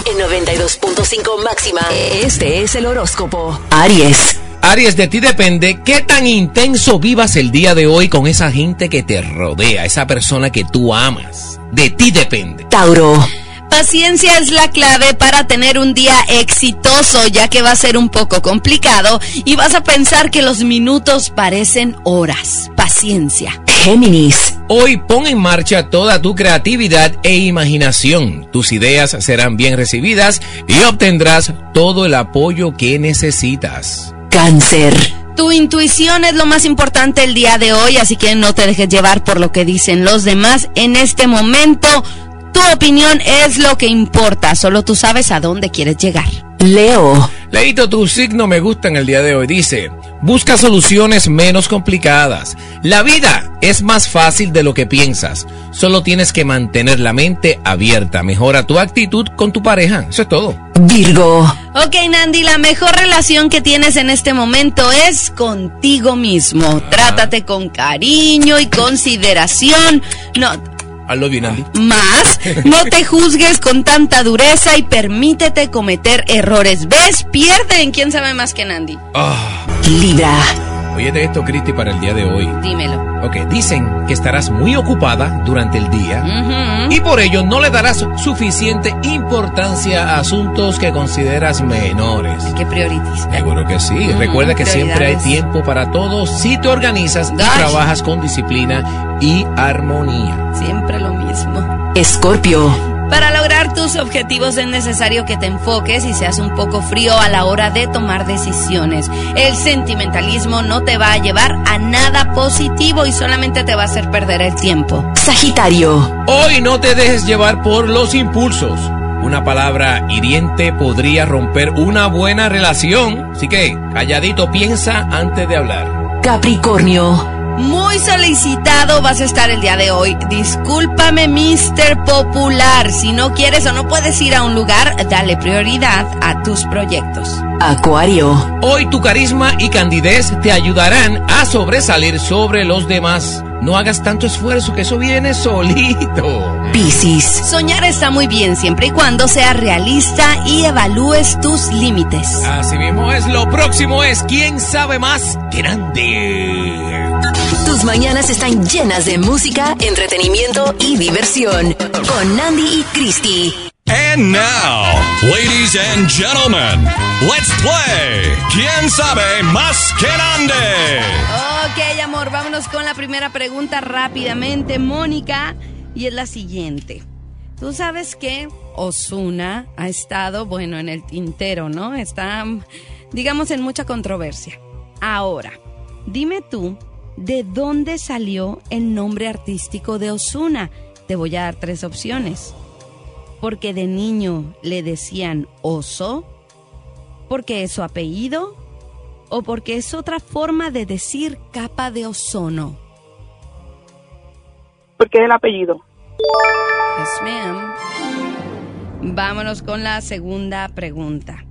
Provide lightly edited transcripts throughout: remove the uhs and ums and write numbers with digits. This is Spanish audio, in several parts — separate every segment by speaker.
Speaker 1: en 92.5 máxima. Este es el horóscopo. Aries.
Speaker 2: Aries, de ti depende qué tan intenso vivas el día de hoy con esa gente que te rodea, esa persona que tú amas. De ti depende.
Speaker 1: Tauro.
Speaker 3: Paciencia es la clave para tener un día exitoso, ya que va a ser un poco complicado y vas a pensar que los minutos parecen horas. Paciencia.
Speaker 1: Géminis.
Speaker 2: Hoy pon en marcha toda tu creatividad e imaginación. Tus ideas serán bien recibidas y obtendrás todo el apoyo que necesitas.
Speaker 1: Cáncer.
Speaker 3: Tu intuición es lo más importante el día de hoy, así que no te dejes llevar por lo que dicen los demás. En este momento, tu opinión es lo que importa. Solo tú sabes a dónde quieres llegar.
Speaker 1: Leo.
Speaker 2: Leito, tu signo me gusta en el día de hoy. Dice, busca soluciones menos complicadas. La vida es más fácil de lo que piensas. Solo tienes que mantener la mente abierta. Mejora tu actitud con tu pareja. Eso es todo.
Speaker 1: Virgo.
Speaker 3: Ok, Nandi, la mejor relación que tienes en este momento es contigo mismo. Trátate con cariño y consideración.
Speaker 2: I love you, Nandi.
Speaker 3: No te juzgues con tanta dureza y permítete cometer errores. ¿Ves? Pierden. ¿Quién sabe más que Nandi?
Speaker 1: Libra.
Speaker 2: Óyete esto, Cristi, para el día de hoy.
Speaker 3: Dímelo.
Speaker 2: Ok, dicen que estarás muy ocupada durante el día y por ello no le darás suficiente importancia a asuntos que consideras menores.
Speaker 3: ¿Qué prioritis?
Speaker 2: Seguro que sí. Recuerda que siempre hay tiempo para todo si te organizas y trabajas con disciplina y armonía.
Speaker 3: Siempre lo mismo.
Speaker 1: Escorpio.
Speaker 3: Para lograr tus objetivos es necesario que te enfoques y seas un poco frío a la hora de tomar decisiones. El sentimentalismo no te va a llevar a nada positivo y solamente te va a hacer perder el tiempo.
Speaker 1: Sagitario.
Speaker 2: Hoy no te dejes llevar por los impulsos. Una palabra hiriente podría romper una buena relación. Así que, calladito, piensa antes de hablar.
Speaker 1: Capricornio.
Speaker 3: Muy solicitado vas a estar el día de hoy. Discúlpame, Mr. Popular. Si no quieres o no puedes ir a un lugar, dale prioridad a tus proyectos.
Speaker 1: Acuario.
Speaker 2: Hoy tu carisma y candidez te ayudarán a sobresalir sobre los demás. No hagas tanto esfuerzo, que eso viene solito.
Speaker 1: Piscis.
Speaker 3: Soñar está muy bien siempre y cuando seas realista y evalúes tus límites.
Speaker 2: Así mismo es. Lo próximo es ¿Quién sabe más que Nandi?
Speaker 1: Tus mañanas están llenas de música, entretenimiento y diversión. Con Nandi y Cristi.
Speaker 4: And now, ladies and gentlemen, let's play ¿Quién sabe más que Nandi?
Speaker 3: Ok, amor, vámonos con la primera pregunta rápidamente, Mónica, y es la siguiente. Tú sabes que Ozuna ha estado, en el tintero, ¿no? Está, digamos, en mucha controversia. Ahora, dime tú, ¿de dónde salió el nombre artístico de Ozuna? Te voy a dar 3 opciones. Porque de niño le decían Oso, porque es su apellido, o porque es otra forma de decir capa de ozono.
Speaker 5: Porque es el apellido.
Speaker 3: Yes, ma'am. Vámonos con la segunda pregunta.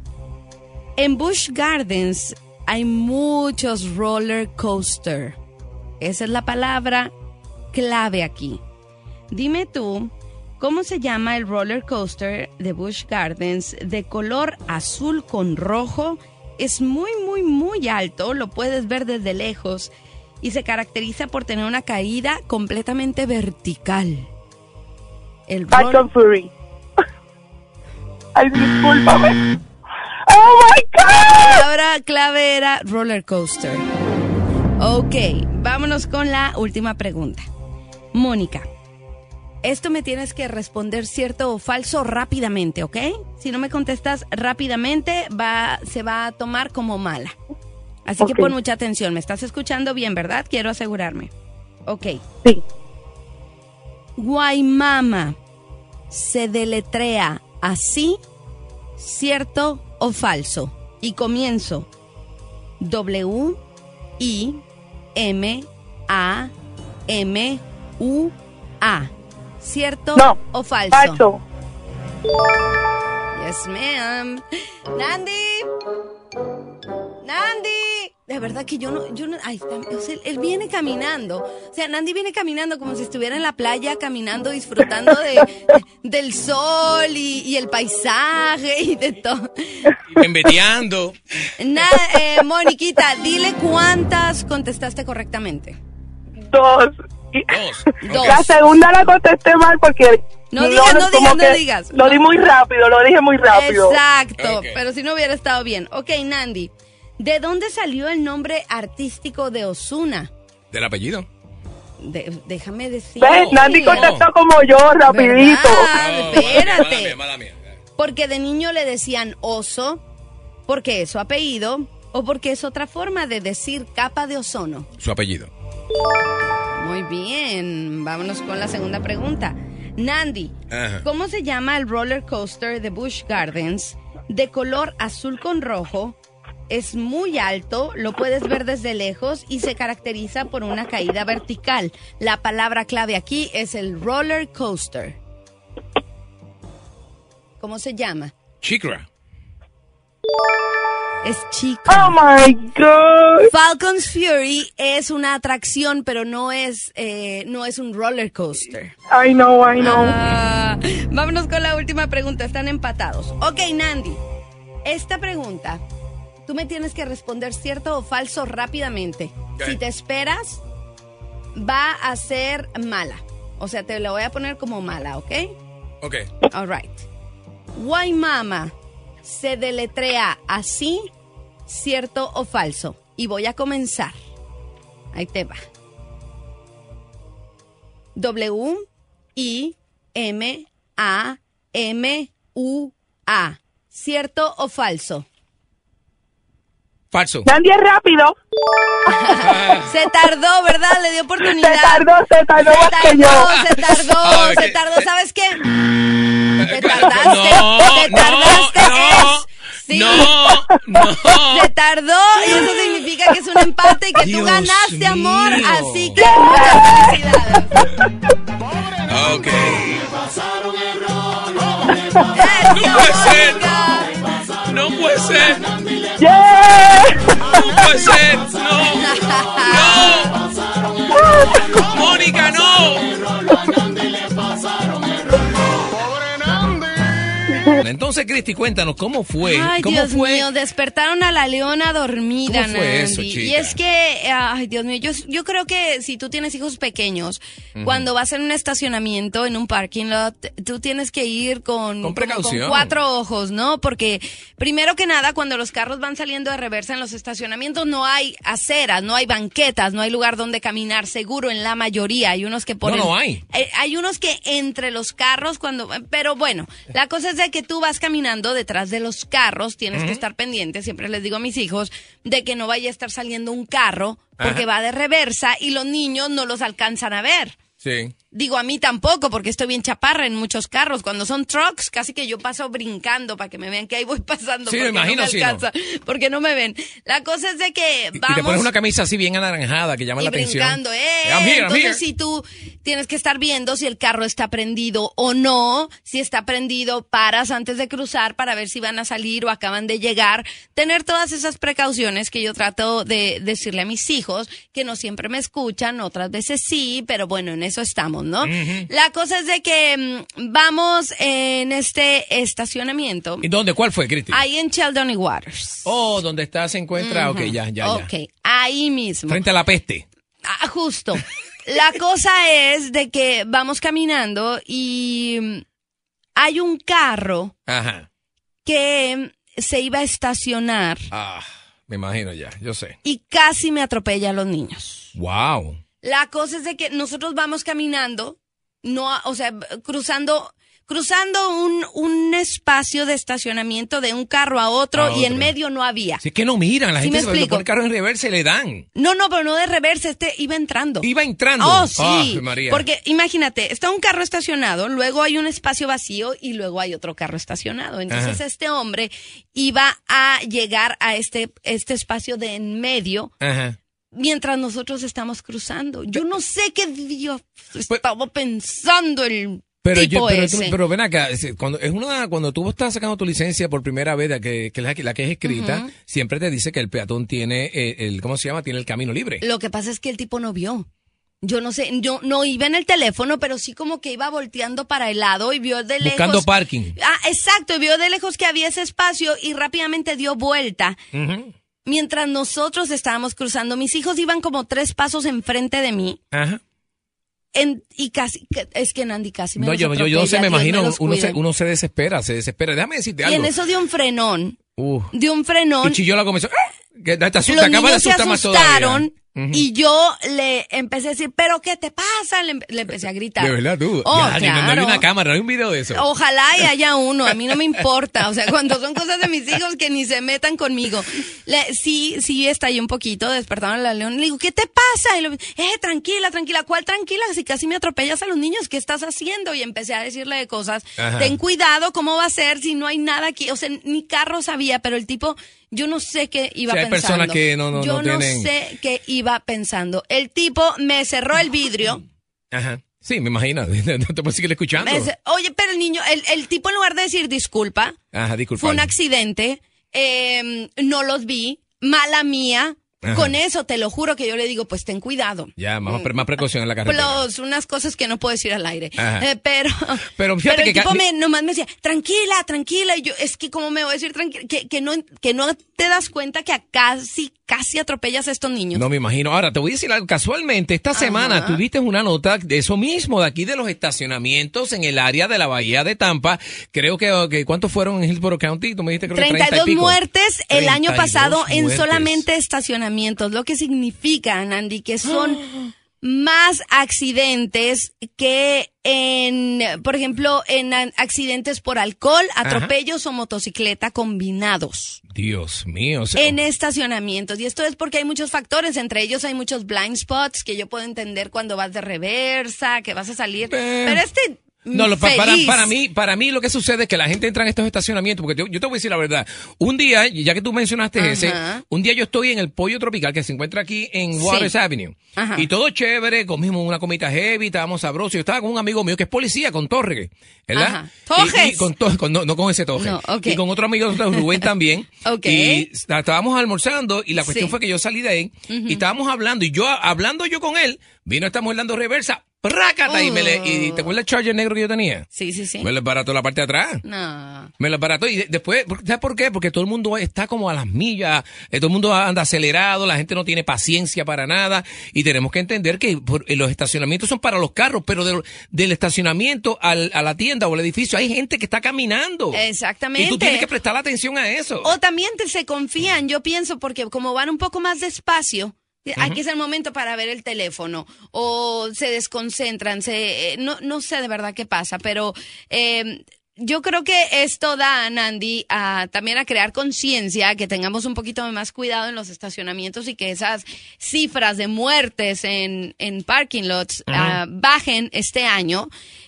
Speaker 3: En Busch Gardens hay muchos roller coaster. Esa es la palabra clave aquí. Dime tú, ¿cómo se llama el roller coaster de Busch Gardens de color azul con rojo? Es muy, muy, muy alto, lo puedes ver desde lejos y se caracteriza por tener una caída completamente vertical. El
Speaker 5: Tycoon Fury. Ay, discúlpame. ¡Oh, my God!
Speaker 3: La palabra clave era roller coaster. Ok, vámonos con la última pregunta. Mónica, esto me tienes que responder cierto o falso rápidamente, ¿ok? Si no me contestas rápidamente, se va a tomar como mala. Así que pon mucha atención. ¿Me estás escuchando bien, verdad? Quiero asegurarme. Ok.
Speaker 5: Sí.
Speaker 3: Guaymama se deletrea así, ¿cierto o falso? Y comienzo. W-I-M-A-M-U-A. ¿Cierto o falso?
Speaker 5: Falso.
Speaker 3: Yes, ma'am. Nandi. De verdad que yo no, ay, o sea, él viene caminando. O sea, Nandi viene caminando como si estuviera en la playa, caminando, disfrutando del sol y el paisaje y de todo.
Speaker 2: Y embeteando.
Speaker 3: Moniquita, dile cuántas contestaste correctamente.
Speaker 5: 2.
Speaker 3: Dos.
Speaker 5: La segunda la contesté mal porque...
Speaker 3: No digas.
Speaker 5: Lo dije muy rápido.
Speaker 3: Exacto,
Speaker 2: Okay.
Speaker 3: pero si no hubiera estado bien. Ok, Nandi, ¿de dónde salió el nombre artístico de Ozuna?
Speaker 2: ¿Del apellido?
Speaker 3: Déjame decir.
Speaker 5: ¿Ves? Nandi contestó como yo, rapidito.
Speaker 3: Espérate.
Speaker 2: Mala mía.
Speaker 3: Porque de niño le decían oso, porque es su apellido, o porque es otra forma de decir capa de ozono.
Speaker 2: Su apellido.
Speaker 3: Muy bien, vámonos con la segunda pregunta. Nandi,
Speaker 2: Ajá.
Speaker 3: ¿cómo se llama el roller coaster de Busch Gardens de color azul con rojo? Es muy alto, lo puedes ver desde lejos y se caracteriza por una caída vertical. La palabra clave aquí es el roller coaster. ¿Cómo se llama?
Speaker 2: Chikra.
Speaker 3: Es chico.
Speaker 5: Oh my God.
Speaker 3: Falcon's Fury es una atracción, pero no es un roller coaster.
Speaker 5: I know.
Speaker 3: Vámonos con la última pregunta, están empatados. Ok, Nandi, esta pregunta, tú me tienes que responder cierto o falso rápidamente.
Speaker 2: Okay.
Speaker 3: Si te esperas, va a ser mala. O sea, te la voy a poner como mala, ¿ok?
Speaker 2: Ok.
Speaker 3: All right. Waimama se deletrea así, cierto o falso. Y voy a comenzar. Ahí te va. W-I-M-A-M-U-A. ¿Cierto o falso?
Speaker 2: Falso.
Speaker 5: Nandi es rápido.
Speaker 3: Se tardó, ¿verdad? Le dio oportunidad.
Speaker 5: Se tardó más que yo.
Speaker 3: Se tardó. ¿Sabes qué? Te tardaste. Sí.
Speaker 2: No.
Speaker 3: Se tardó y eso significa que es un empate y que
Speaker 2: Dios
Speaker 3: tú ganaste, amor.
Speaker 2: mío.
Speaker 3: Así que muchas felicidades.
Speaker 2: Ok.
Speaker 3: Eso,
Speaker 2: No puede ser.
Speaker 5: Yeah.
Speaker 2: No puede ser. No. Mónica, no. Entonces, Cristi, cuéntanos, ¿cómo fue?
Speaker 3: Ay,
Speaker 2: ¿Cómo
Speaker 3: Dios
Speaker 2: fue?
Speaker 3: mío, despertaron a la leona dormida,
Speaker 2: ¿Cómo fue eso,
Speaker 3: Nandi.
Speaker 2: chica?
Speaker 3: Y es que, ay, Dios mío, yo creo que si tú tienes hijos pequeños, cuando vas en un estacionamiento, en un parking lot, tú tienes que ir con
Speaker 2: precaución.
Speaker 3: Con 4 ojos, ¿no? Porque, primero que nada, cuando los carros van saliendo de reversa en los estacionamientos, no hay aceras, no hay banquetas, no hay lugar donde caminar seguro en la mayoría. Hay unos que ponen...
Speaker 2: No hay.
Speaker 3: Hay unos que entre los carros, pero bueno, la cosa es de que tú vas caminando detrás de los carros, tienes que estar pendiente, siempre les digo a mis hijos, de que no vaya a estar saliendo un carro, porque va de reversa y los niños no los alcanzan a ver.
Speaker 2: Sí.
Speaker 3: Digo, a mí tampoco, porque estoy bien chaparra en muchos carros. Cuando son trucks, casi que yo paso brincando para que me vean que ahí voy pasando.
Speaker 2: Sí,
Speaker 3: porque
Speaker 2: me imagino,
Speaker 3: no me alcanza, porque no me ven. La cosa es de que vamos...
Speaker 2: Y te pones una camisa así bien anaranjada que llama la atención.
Speaker 3: Brincando,
Speaker 2: I'm here.
Speaker 3: Entonces, si tú tienes que estar viendo si el carro está prendido o no, si está prendido, paras antes de cruzar para ver si van a salir o acaban de llegar. Tener todas esas precauciones que yo trato de decirle a mis hijos, que no siempre me escuchan, otras veces sí, pero bueno, en eso estamos, ¿no? La cosa es de que vamos en este estacionamiento.
Speaker 2: ¿Y dónde? ¿Cuál fue, Cristi?
Speaker 3: Ahí en Sheldon y Waters.
Speaker 2: Oh, donde está, se encuentra. Ok, ya.
Speaker 3: Ok, ahí mismo.
Speaker 2: Frente a la peste.
Speaker 3: Justo. La cosa es de que vamos caminando y hay un carro
Speaker 2: Ajá.
Speaker 3: que se iba a estacionar
Speaker 2: Me imagino ya, yo sé.
Speaker 3: y casi me atropella a los niños.
Speaker 2: Wow.
Speaker 3: La cosa es de que nosotros vamos caminando, cruzando un espacio de estacionamiento de un carro a otro y en medio no había.
Speaker 2: Si es que no miran, la
Speaker 3: ¿Sí
Speaker 2: gente
Speaker 3: me
Speaker 2: se
Speaker 3: explico?
Speaker 2: pone el carro en reversa y le dan.
Speaker 3: No, pero no de reversa, iba entrando.
Speaker 2: Iba entrando.
Speaker 3: Oh, sí.
Speaker 2: Ay, María.
Speaker 3: Porque imagínate, está un carro estacionado, luego hay un espacio vacío y luego hay otro carro estacionado. Entonces este hombre iba a llegar a este espacio de en medio.
Speaker 2: Ajá.
Speaker 3: Mientras nosotros estamos cruzando. Yo no sé qué Dios estaba pensando el
Speaker 2: Pero ven acá, cuando tú estás sacando tu licencia por primera vez, que es la que es escrita, siempre te dice que el peatón tiene ¿cómo se llama? Tiene el camino libre.
Speaker 3: Lo que pasa es que el tipo no vio. Yo no sé, yo no iba en el teléfono, pero sí como que iba volteando para el lado y vio de lejos.
Speaker 2: Buscando parking.
Speaker 3: Exacto, y vio de lejos que había ese espacio y rápidamente dio vuelta. Mientras nosotros estábamos cruzando, mis hijos iban como 3 pasos enfrente de mí. Ajá. Y casi, es que Nandi casi me
Speaker 2: yo no sé, me imagino, uno se desespera. Déjame decirte algo.
Speaker 3: Y en eso dio un frenón. Y
Speaker 2: chilló la comenzó. Que te asusta, acaba de asustar más todavía.
Speaker 3: Y yo le empecé a decir, ¿pero qué te pasa? Le empecé a gritar.
Speaker 2: De verdad, tú.
Speaker 3: Claro.
Speaker 2: No hay una cámara, no hay un video de eso.
Speaker 3: Ojalá y haya uno, a mí no me importa. O sea, cuando son cosas de mis hijos que ni se metan conmigo. Sí, estallé un poquito, despertaron a la león. Le digo, ¿qué te pasa? Y le tranquila. ¿Cuál tranquila? Si casi me atropellas a los niños, ¿qué estás haciendo? Y empecé a decirle de cosas. Ajá. Ten cuidado, ¿cómo va a ser si no hay nada aquí? O sea, ni carro sabía, pero el tipo... Yo no sé qué iba pensando.
Speaker 2: Hay personas que no tienen...
Speaker 3: sé qué iba pensando. El tipo me cerró el vidrio.
Speaker 2: Ajá. Sí, me imagino. No te puedo seguir escuchando.
Speaker 3: Oye, pero el niño, el tipo en lugar de decir disculpa, fue un accidente, no los vi, mala mía. Ajá. Con eso te lo juro que yo le digo, pues ten cuidado.
Speaker 2: Ya, más precaución en la carretera.
Speaker 3: Unas cosas que no puedo decir al aire.
Speaker 2: Pero fíjate
Speaker 3: el
Speaker 2: que
Speaker 3: tipo nomás me decía, tranquila. Y yo, es que cómo me voy a decir tranquila, que no te das cuenta que casi atropellas a estos niños.
Speaker 2: No me imagino. Ahora, te voy a decir algo. Casualmente, esta semana tuviste una nota de eso mismo, de aquí de los estacionamientos en el área de la Bahía de Tampa. Creo que ¿cuántos fueron en Hillsborough County? Tú me dijiste, creo que 30 y pico.
Speaker 3: 32 muertes el año pasado en solamente estacionamientos. Lo que significa, Nandi, que son más accidentes que por ejemplo, en accidentes por alcohol, atropellos o motocicleta combinados.
Speaker 2: Dios mío.
Speaker 3: En estacionamientos. Y esto es porque hay muchos factores. Entre ellos hay muchos blind spots que yo puedo entender cuando vas de reversa, que vas a salir. Pero
Speaker 2: No, para mí lo que sucede es que la gente entra en estos estacionamientos, porque yo te voy a decir la verdad. Un día, ya que tú mencionaste un día yo estoy en el Pollo Tropical, que se encuentra aquí en Waters Avenue. Ajá. Y todo chévere, comimos una comida heavy, estábamos sabrosos. Yo estaba con un amigo mío que es policía, con Torre, ¿verdad?
Speaker 3: ¿Torres?
Speaker 2: No con ese Torre.
Speaker 3: No, okay.
Speaker 2: Y con otro amigo, Rubén también.
Speaker 3: Okay.
Speaker 2: Y estábamos almorzando y la cuestión fue que yo salí de ahí y estábamos hablando. Y hablando yo con él, vino esta mujer dando reversa. ¡Rácata! Y ¿te acuerdas el Charger negro que yo tenía?
Speaker 3: Sí.
Speaker 2: Me lo desbarató la parte de atrás.
Speaker 3: No.
Speaker 2: Me lo desbarató y después, ¿sabes por qué? Porque todo el mundo está como a las millas, todo el mundo anda acelerado, la gente no tiene paciencia para nada y tenemos que entender que los estacionamientos son para los carros, pero del estacionamiento a la tienda o al edificio hay gente que está caminando.
Speaker 3: Exactamente.
Speaker 2: Y tú tienes que prestar atención a eso.
Speaker 3: O también se confían, yo pienso, porque como van un poco más despacio, aquí es el momento para ver el teléfono o se desconcentran, no sé de verdad qué pasa, pero yo creo que esto da, Nandi, también a crear conciencia, que tengamos un poquito más cuidado en los estacionamientos y que esas cifras de muertes en parking lots bajen este año.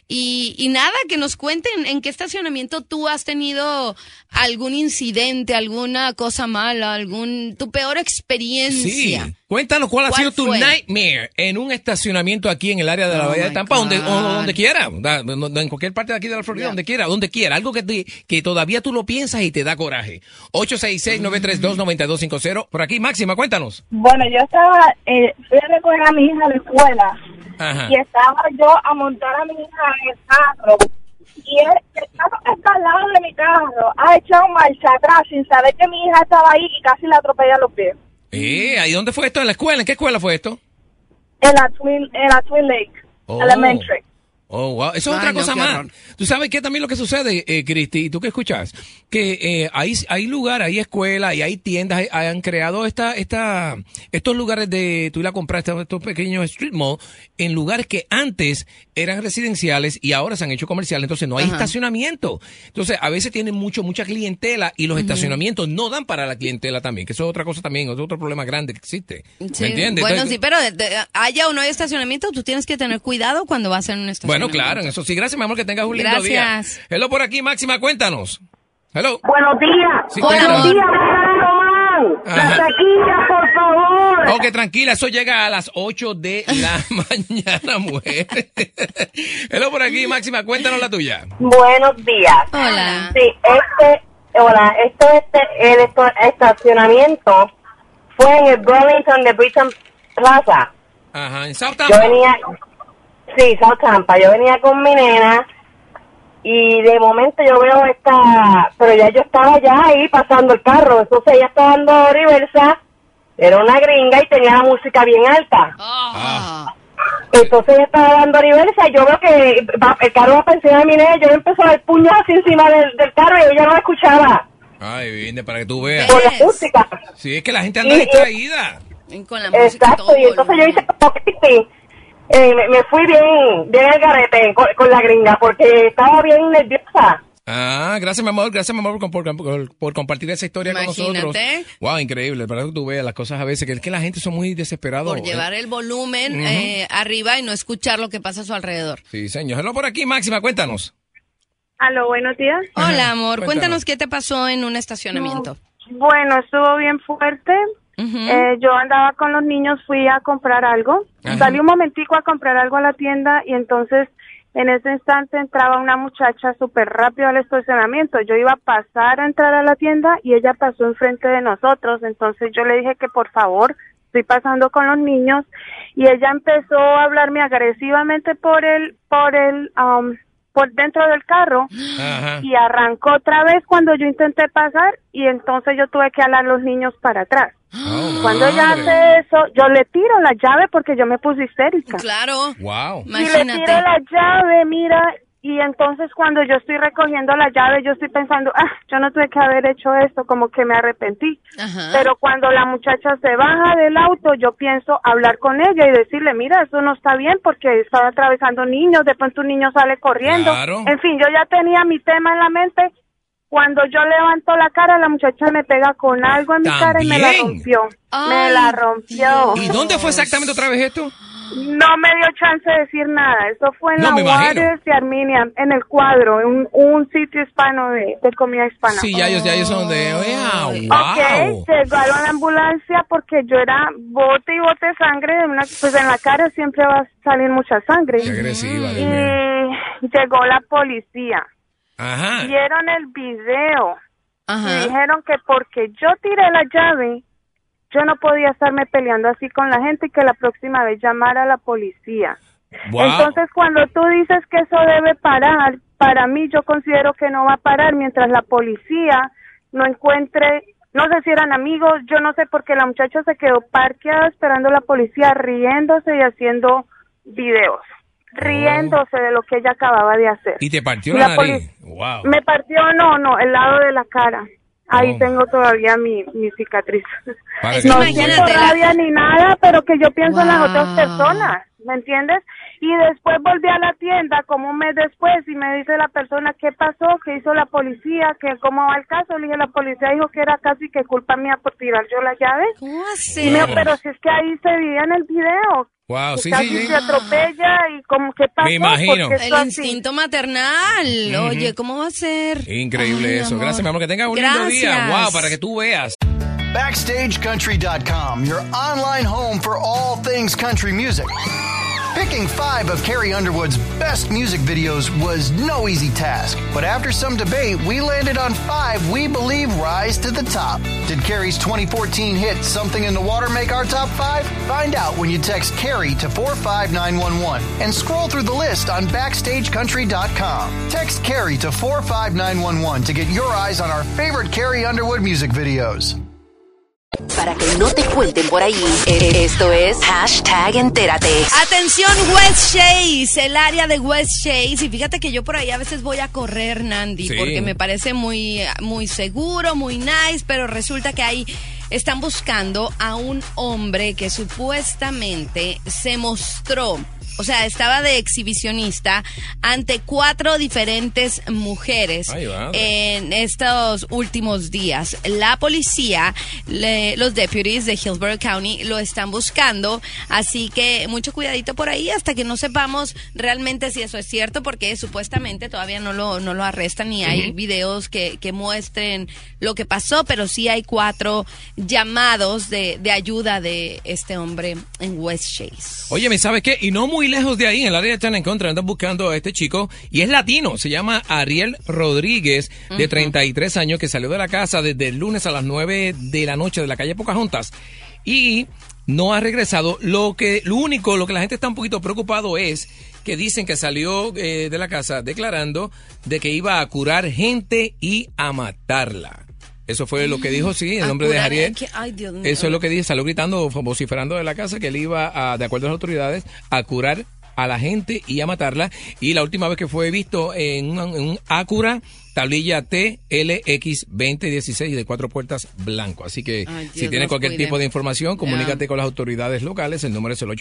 Speaker 3: Y nada, que nos cuenten en qué estacionamiento tú has tenido algún incidente, alguna cosa mala, tu peor experiencia.
Speaker 2: Sí, cuéntanos cuál ha sido tu nightmare en un estacionamiento aquí en el área de la Bahía de Tampa, donde quiera, en cualquier parte de aquí de la Florida, donde quiera, algo que todavía tú lo piensas y te da coraje. 866-932-9250. Por aquí, Máxima, cuéntanos.
Speaker 5: Bueno, yo fui a recoger a mi hija a la escuela. Ajá. Y estaba yo a montar a mi hija en el carro y el carro que está al lado de mi carro ha echado marcha atrás sin saber que mi hija estaba ahí y casi la atropella a los pies.
Speaker 2: ¿Y dónde fue esto? ¿En la escuela? ¿En qué escuela fue esto?
Speaker 5: En la Twin Lake Elementary.
Speaker 2: Oh, wow. Eso es otra cosa más. Tú sabes que también lo que sucede, Cristi, y tú que escuchas, que hay lugares, hay escuelas y hay tiendas, han creado estos lugares de, tú ir a comprar estos pequeños street mall en lugares que antes eran residenciales y ahora se han hecho comerciales, entonces no hay estacionamiento. Entonces, a veces tienen mucha clientela y los estacionamientos no dan para la clientela también, que eso es otra cosa también, es otro problema grande que existe.
Speaker 3: Sí.
Speaker 2: ¿Me entiendes?
Speaker 3: Bueno,
Speaker 2: entonces,
Speaker 3: sí, pero haya o no hay estacionamiento, tú tienes que tener cuidado cuando vas en un estacionamiento.
Speaker 2: Bueno, claro, en eso sí. Gracias, mi amor, que tengas un lindo día. Hello por aquí, Máxima, cuéntanos. Hello.
Speaker 5: Buenos días.
Speaker 2: Sí,
Speaker 5: Buenos días, Román. La taquilla, por favor. favor.
Speaker 2: Ok, tranquila, eso llega a las 8 de la mañana, mujer. Hello por aquí, Máxima, cuéntanos la tuya.
Speaker 5: Buenos días.
Speaker 3: Hola.
Speaker 5: Sí, el estacionamiento fue en el Burlington de Brigham Plaza.
Speaker 2: Ajá, en South Tampa.
Speaker 5: South Tampa. Yo venía con mi nena y de momento yo veo pero ya yo estaba ya ahí pasando el carro. Entonces ella estaba dando reversa, era una gringa y tenía la música bien alta. Entonces ella estaba dando reversa y yo veo que el carro va para encima de mi nena. Yo empezó a dar puños así encima del carro y ella no la escuchaba.
Speaker 2: Ay, bien, para que tú veas.
Speaker 5: Por la música.
Speaker 2: Sí, es que la gente anda distraída.
Speaker 3: Con la música.
Speaker 5: Exacto, y entonces yo hice como que me fui bien al garete con la gringa porque estaba bien nerviosa.
Speaker 2: Gracias, mi amor, por compartir esa historia con nosotros. Wow, increíble, para que tú veas las cosas a veces, que es que la gente son muy desesperados.
Speaker 3: Por llevar el volumen arriba y no escuchar lo que pasa a su alrededor.
Speaker 2: Sí, señor. Hello por aquí, Máxima, cuéntanos.
Speaker 5: Aló, buenos días.
Speaker 3: Hola, amor, cuéntanos qué te pasó en un estacionamiento.
Speaker 5: Bueno, estuvo bien fuerte. Yo andaba con los niños, fui a comprar algo. Salí un momentico a comprar algo a la tienda y entonces en ese instante entraba una muchacha súper rápido al estacionamiento. Yo iba a pasar a entrar a la tienda y ella pasó enfrente de nosotros. Entonces yo le dije que por favor, estoy pasando con los niños y ella empezó a hablarme agresivamente por dentro del carro. Y arrancó otra vez cuando yo intenté pasar y entonces yo tuve que jalar los niños para atrás. Cuando ella hace eso, yo le tiro la llave porque yo me puse histérica.
Speaker 3: Claro.
Speaker 2: Wow.
Speaker 5: Y le tiro la llave, mira, y entonces cuando yo estoy recogiendo la llave, yo estoy pensando, yo no tuve que haber hecho esto, como que me arrepentí. Pero cuando la muchacha se baja del auto, yo pienso hablar con ella y decirle, mira, eso no está bien porque estaba atravesando niños, de pronto un niño sale corriendo.
Speaker 2: Claro.
Speaker 5: En fin, yo ya tenía mi tema en la mente. Cuando yo levanto la cara, la muchacha me pega con algo en mi cara y me la rompió. Me la rompió.
Speaker 2: ¿Y dónde fue exactamente otra vez esto?
Speaker 5: No me dio chance de decir nada. Eso fue en la Juárez de Arminia, en el Cuadro, en un sitio hispano de comida hispana.
Speaker 2: Sí, ya ellos son de... wow.
Speaker 5: Ok, llegaron a la ambulancia porque yo era bote y bote de sangre. Pues en la cara siempre va a salir mucha sangre.
Speaker 2: Qué agresiva.
Speaker 5: Y llegó la policía. Vieron el video y dijeron que porque yo tiré la llave, yo no podía estarme peleando así con la gente y que la próxima vez llamara a la policía. Entonces, cuando tú dices que eso debe parar, para mí yo considero que no va a parar mientras la policía no encuentre, no sé si eran amigos, yo no sé, porque la muchacha se quedó parqueada esperando a la policía riéndose y haciendo videos. Riéndose de lo que ella acababa de hacer.
Speaker 2: ¿Y te partió la nariz? Wow.
Speaker 5: Me partió, no, el lado de la cara. Ahí tengo todavía mi cicatriz. No siento rabia ni nada, pero que yo pienso en las otras personas, ¿me entiendes? Y después volví a la tienda como un mes después y me dice la persona, ¿qué pasó? ¿Qué hizo la policía? ¿Qué, cómo va el caso? Le dije, la policía dijo que era casi que culpa mía por tirar yo la llave.
Speaker 3: ¿Cómo así?
Speaker 5: Y me dijo, pero si es que ahí se veía en el video.
Speaker 2: Wow, sí,
Speaker 5: casi se atropella y como que pasó.
Speaker 2: Me imagino.
Speaker 3: El instinto maternal. Oye, ¿cómo va a ser?
Speaker 2: Increíble eso. Gracias, mi amor. Que tengas un lindo día. Wow, para que tú veas.
Speaker 6: BackstageCountry.com, your online home for all things country music. Picking 5 of Carrie Underwood's best music videos was no easy task, but after some debate, we landed on 5 we believe rise to the top. Did Carrie's 2014 hit Something in the Water make our top 5? Find out when you text Carrie to 45911 and scroll through the list on BackstageCountry.com. Text Carrie to 45911 to get your eyes on our favorite Carrie Underwood music videos.
Speaker 1: Para que no te cuenten por ahí, esto es #entérate.
Speaker 3: Atención, West Chase, el área de West Chase. Y fíjate que yo por ahí a veces voy a correr, Nandi, porque me parece muy seguro, muy nice, pero resulta que ahí están buscando a un hombre que supuestamente se mostró o sea, estaba de exhibicionista ante 4 diferentes mujeres en estos últimos días. La policía, los deputies de Hillsborough County lo están buscando, así que mucho cuidadito por ahí hasta que no sepamos realmente si eso es cierto, porque supuestamente todavía no lo arrestan ni hay videos que muestren lo que pasó, pero sí hay 4 llamados de ayuda de este hombre en West Chase.
Speaker 2: Oye, ¿me sabes qué? Y no muy lejos de ahí, en el área de Chan Encontra, andan buscando a este chico y es latino, se llama Ariel Rodríguez, de 33 años, que salió de la casa desde el lunes a las 9 de la noche de la calle Pocahontas y no ha regresado. Lo que la gente está un poquito preocupado es que dicen que salió de la casa declarando de que iba a curar gente y a matarla. Eso fue lo que dijo, sí, el nombre de Ariel.
Speaker 3: Ay, Dios mío.
Speaker 2: Eso es lo que dijo, salió gritando, vociferando de la casa que él iba, de acuerdo a las autoridades, a curar a la gente y a matarla. Y la última vez que fue visto en un Acura, tablilla TLX2016 de 4 puertas blanco. Así que si tiene cualquier tipo de información, comunícate con las autoridades locales. El número es el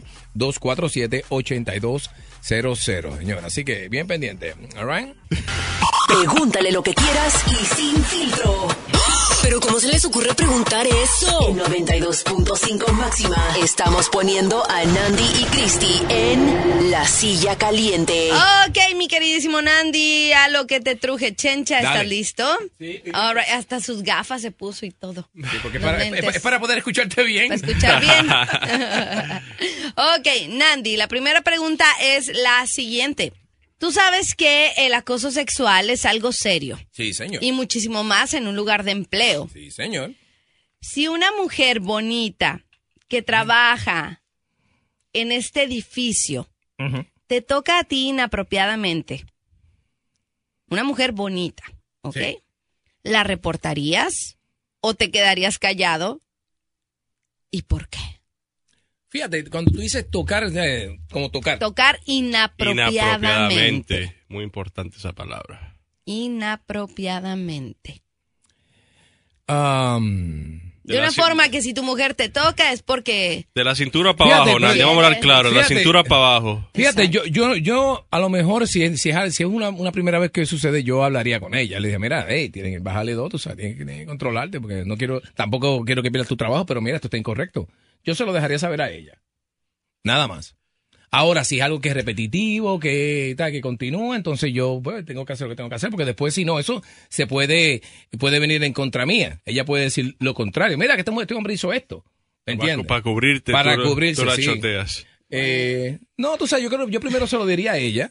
Speaker 2: 813-247-8200, señora. Así que bien pendiente. All right.
Speaker 1: Pregúntale lo que quieras y sin filtro. Pero ¿cómo se les ocurre preguntar eso? En 92.5 máxima estamos poniendo a Nandi y Christy en La Silla Caliente.
Speaker 3: Ok, mi queridísimo Nandi, a lo que te truje, Chencha, ¿estás
Speaker 2: Dale.
Speaker 3: listo?
Speaker 2: Sí.
Speaker 3: All right, hasta sus gafas se puso y todo.
Speaker 2: Sí, porque es para poder escucharte bien.
Speaker 3: Para escuchar bien. Ok, Nandi, la primera pregunta es la siguiente. Tú sabes que el acoso sexual es algo serio.
Speaker 2: Sí, señor.
Speaker 3: Y muchísimo más en un lugar de empleo.
Speaker 2: Sí, señor.
Speaker 3: Si una mujer bonita que trabaja en este edificio te toca a ti inapropiadamente, una mujer bonita, ¿ok? Sí. ¿La reportarías o te quedarías callado? ¿Y por qué?
Speaker 2: Fíjate, cuando tú dices tocar, como tocar.
Speaker 3: Tocar inapropiadamente.
Speaker 7: Muy importante esa palabra.
Speaker 3: Inapropiadamente. De una forma que si tu mujer te toca es porque...
Speaker 7: De la cintura para abajo, Nadia, vamos a hablar claro, de la cintura para abajo.
Speaker 2: Fíjate, yo a lo mejor si es una primera vez que sucede, yo hablaría con ella. Le dije, mira, bájale 2, tú sabes, tienes que controlarte porque tampoco quiero que pierdas tu trabajo, pero mira, esto está incorrecto. Yo se lo dejaría saber a ella. Nada más. Ahora, si es algo que es repetitivo, que continúa, entonces yo tengo que hacer lo que tengo que hacer, porque después, si no, eso se puede venir en contra mía. Ella puede decir lo contrario. Mira, que este hombre hizo esto. ¿Entiendes?
Speaker 7: Para cubrirte.
Speaker 2: Para cubrirse,
Speaker 7: tú la
Speaker 2: sí.
Speaker 7: choteas.
Speaker 2: No, tú sabes, yo primero se lo diría a ella.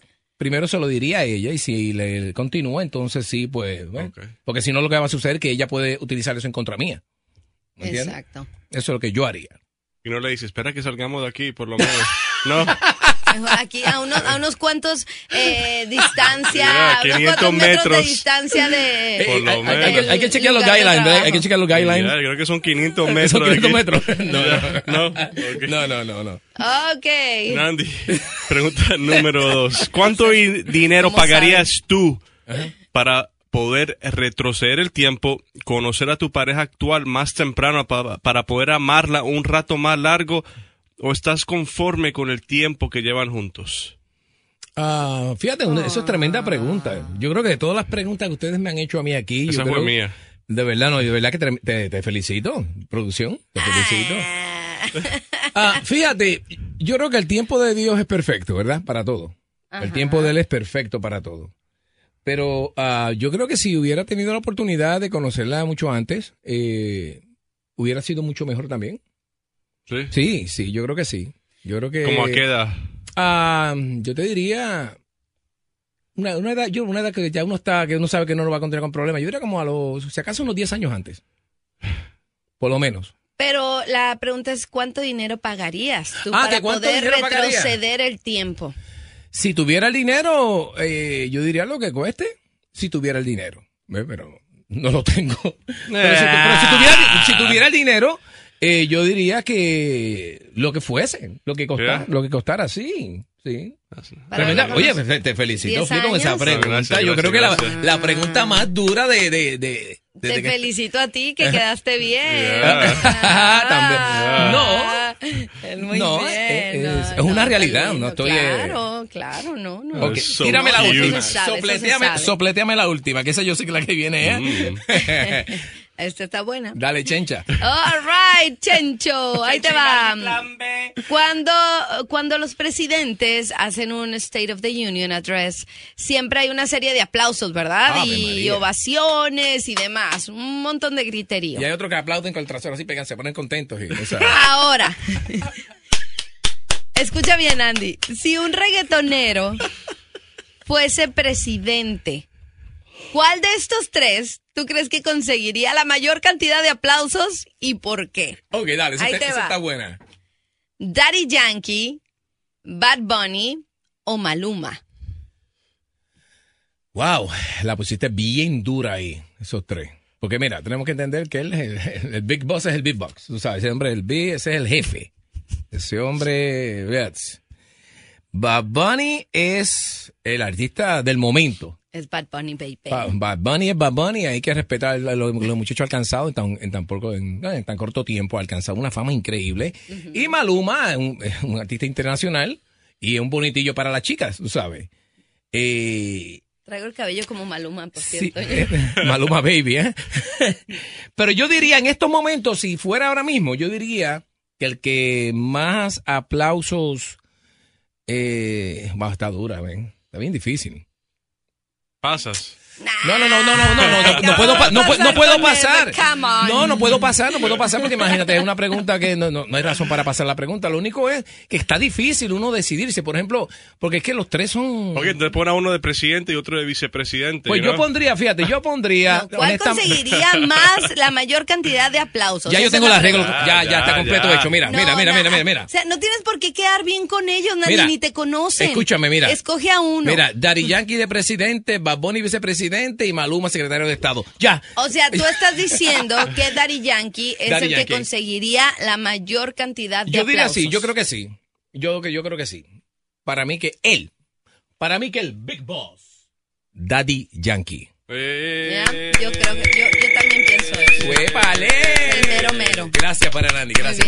Speaker 2: Y si le continúa, entonces sí, pues, okay. Porque si no, lo que va a suceder es que ella puede utilizar eso en contra mía. ¿Me entiendes?
Speaker 3: Exacto.
Speaker 2: Eso es lo que yo haría.
Speaker 7: Y no le dices, espera que salgamos de aquí, por lo menos. No.
Speaker 3: Mejor aquí a unos cuantos distancia,
Speaker 7: mira,
Speaker 3: unos cuantos
Speaker 7: metros
Speaker 3: de distancia de...
Speaker 7: Por lo menos.
Speaker 2: Hay que chequear los guidelines, ¿verdad? Hay que chequear los guidelines.
Speaker 7: Mira, creo que son 500 metros.
Speaker 2: Son 500 metros.
Speaker 7: No.
Speaker 3: Okay.
Speaker 2: No.
Speaker 3: Ok.
Speaker 7: Nandi, pregunta número 2. ¿Cuánto dinero pagarías tú para poder retroceder el tiempo, conocer a tu pareja actual más temprano para poder amarla un rato más largo, o estás conforme con el tiempo que llevan juntos?
Speaker 2: Fíjate, eso es tremenda pregunta. Yo creo que de todas las preguntas que ustedes me han hecho a mí aquí...
Speaker 7: Esa fue mía.
Speaker 2: De verdad que te felicito, producción, te felicito. Fíjate, yo creo que el tiempo de Dios es perfecto, ¿verdad? Para todo. Ajá. El tiempo de Él es perfecto para todo. Pero yo creo que si hubiera tenido la oportunidad de conocerla mucho antes, hubiera sido mucho mejor también.
Speaker 7: ¿Sí?
Speaker 2: Sí, yo creo que sí.
Speaker 7: ¿Cómo a qué edad?
Speaker 2: Yo te diría una edad que ya uno sabe que no lo va a encontrar con problemas. Yo diría como si acaso unos 10 años antes. Por lo menos.
Speaker 3: Pero la pregunta es, ¿cuánto dinero pagarías tú para poder retroceder el tiempo?
Speaker 2: Si tuviera el dinero, yo diría lo que cueste, si tuviera el dinero. Pero no lo tengo. Pero si tuviera el dinero, yo diría que lo que fuese, lo que costara, sí. Oye, te felicito con esa pregunta.
Speaker 7: Gracias,
Speaker 2: yo creo que
Speaker 7: gracias.
Speaker 2: la pregunta más dura
Speaker 3: Te felicito a ti que quedaste bien.
Speaker 2: También. No,
Speaker 3: Es muy
Speaker 2: No,
Speaker 3: bien.
Speaker 2: es una realidad, no estoy...
Speaker 3: Claro, no.
Speaker 2: Ok,
Speaker 7: So
Speaker 2: tírame la
Speaker 7: cute.
Speaker 2: última.
Speaker 3: Eso se sabe,
Speaker 2: Sopleteame la última, que esa yo sé que la que viene es.
Speaker 3: Esta está buena.
Speaker 2: Dale, Chencha.
Speaker 3: All right, Chencho, ahí te va. Cuando los presidentes hacen un State of the Union Address, siempre hay una serie de aplausos, ¿verdad?
Speaker 2: Ave
Speaker 3: Y
Speaker 2: María.
Speaker 3: ovaciones y demás, un montón de griterío.
Speaker 2: Y hay otros que aplauden con el trasero así, pegan, se ponen contentos.
Speaker 3: Ahora, escucha bien, Andy. Si un reggaetonero fuese presidente, ¿cuál de estos tres tú crees que conseguiría la mayor cantidad de aplausos y por qué?
Speaker 2: Ok, dale, esa
Speaker 3: Ahí te va.
Speaker 2: está buena.
Speaker 3: ¿Daddy Yankee, Bad Bunny o Maluma?
Speaker 2: Wow, la pusiste bien dura ahí, esos tres. Porque mira, tenemos que entender que el Big Boss es el Big Boss. Tú sabes, ese hombre, ese es el jefe. Ese hombre, veas. Bad Bunny es el artista del momento.
Speaker 3: Es Bad Bunny, baby.
Speaker 2: Bad Bunny es Bad Bunny, hay que respetar los muchachos alcanzados en tan corto tiempo, ha alcanzado una fama increíble. Y Maluma es un artista internacional y es un bonitillo para las chicas, tú sabes.
Speaker 3: Traigo el cabello como Maluma, por
Speaker 2: Sí,
Speaker 3: cierto.
Speaker 2: Maluma baby, ¿eh? Pero yo diría, en estos momentos, si fuera ahora mismo, yo diría que el que más aplausos está dura, ven. Está bien difícil.
Speaker 7: Pasas.
Speaker 2: No puedo pasar. No puedo pasar porque imagínate, es una pregunta que no hay razón para pasar la pregunta. Lo único es que está difícil uno decidirse, por ejemplo, porque es que los tres son...
Speaker 7: Ok, entonces pone a uno de presidente y otro de vicepresidente.
Speaker 2: Pues
Speaker 7: ¿no?
Speaker 2: yo pondría,
Speaker 3: ¿Cuál conseguiría más la mayor cantidad de aplausos?
Speaker 2: Ya yo
Speaker 3: Esa
Speaker 2: tengo
Speaker 3: es
Speaker 2: la
Speaker 3: la
Speaker 2: regla,
Speaker 3: pregunta.
Speaker 2: ya está completo hecho. Mira.
Speaker 3: O sea, no tienes por qué quedar bien con ellos, nadie
Speaker 2: Mira,
Speaker 3: ni te conocen.
Speaker 2: escúchame, mira.
Speaker 3: Escoge a uno.
Speaker 2: Mira, Daddy Yankee de presidente, Bad Bunny vicepresidente y Maluma secretario de Estado. Ya.
Speaker 3: O sea, tú estás diciendo que Daddy Yankee es
Speaker 2: Daddy
Speaker 3: el
Speaker 2: Yankee.
Speaker 3: que conseguiría la mayor cantidad de
Speaker 2: Yo diría
Speaker 3: aplausos.
Speaker 2: sí, yo creo que sí. Yo creo que sí. Para mí que el Big Boss, Daddy Yankee.
Speaker 3: Ya, yo creo que yo también pienso eso.
Speaker 2: ¡Huépale!
Speaker 3: El mero mero.
Speaker 2: Gracias para Randy, gracias.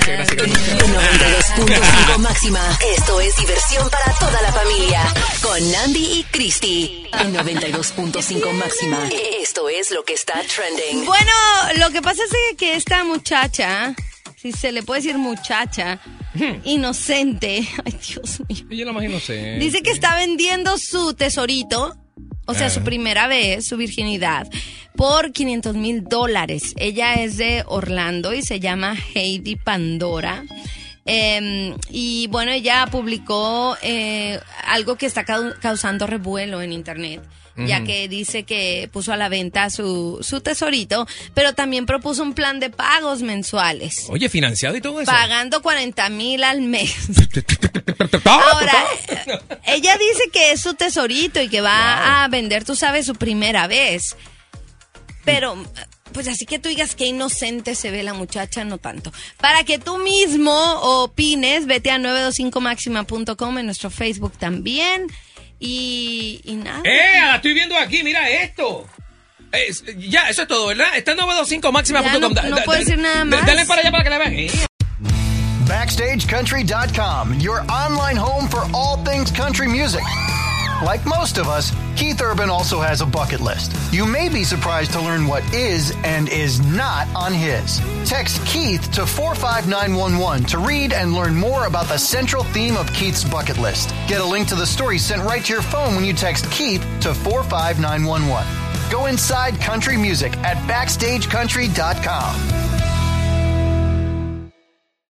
Speaker 1: 92.5 máxima. Esto es diversión para toda la familia. Con Nandi y Christy. En 92.5 máxima. Esto es lo que está trending.
Speaker 3: Bueno, lo que pasa es que esta muchacha, si se le puede decir muchacha, inocente, ay Dios mío,
Speaker 2: Yo la imagino sé.
Speaker 3: dice que está vendiendo su tesorito, o sea, su primera vez, su virginidad, por $500,000. Ella es de Orlando y se llama Heidi Pandora. Y bueno, ella publicó algo que está causando revuelo en internet, ya que dice que puso a la venta su tesorito, pero también propuso un plan de pagos mensuales.
Speaker 2: Oye, financiado y todo eso.
Speaker 3: Pagando $40,000 al mes. Ahora, ella dice que es su tesorito y que va a vender, tú sabes, su primera vez. Pero, pues así que tú digas que inocente se ve la muchacha, no tanto. Para que tú mismo opines, vete a 925maxima.com, en nuestro Facebook también. Y nada.
Speaker 2: La estoy viendo aquí, mira esto. Ya, eso es todo, ¿verdad? Está en 925maxima.com.
Speaker 3: Ya, no puedo decir nada más.
Speaker 2: Dale para allá para que la vean.
Speaker 6: BackstageCountry.com, your online home for all things country music. Like most of us, Keith Urban also has a bucket list. You may be surprised to learn what is and is not on his. Text Keith to 45911 to read and learn more about the central theme of Keith's bucket list. Get a link to the story sent right to your phone when you text Keith to 45911. Go inside country music at BackstageCountry.com.